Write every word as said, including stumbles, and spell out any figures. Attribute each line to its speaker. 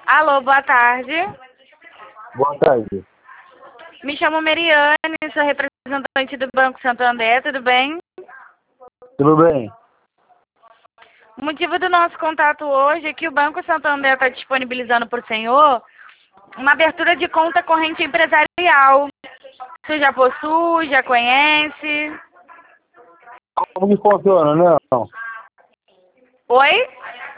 Speaker 1: Alô, boa tarde.
Speaker 2: Boa tarde.
Speaker 1: Me chamo Meriane, sou representante do Banco Santander, tudo bem?
Speaker 2: Tudo bem?
Speaker 1: O motivo do nosso contato hoje é que o Banco Santander está disponibilizando para o senhor uma abertura de conta corrente empresarial. Você já possui, já conhece?
Speaker 2: Como que funciona, não?
Speaker 1: Oi?